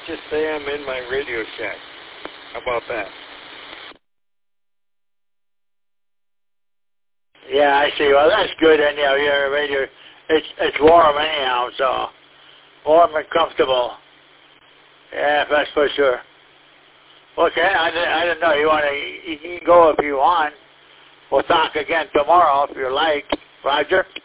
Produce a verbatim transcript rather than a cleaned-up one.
just say I'm in my Radio Shack. How about that? Yeah, I see. Well, that's good. Anyhow, your radio, it's it's warm anyhow, so warm and comfortable. Yeah, that's for sure. Okay, I didn't, I didn't know. You want to? You can go if you want. We'll talk again tomorrow if you like. Roger.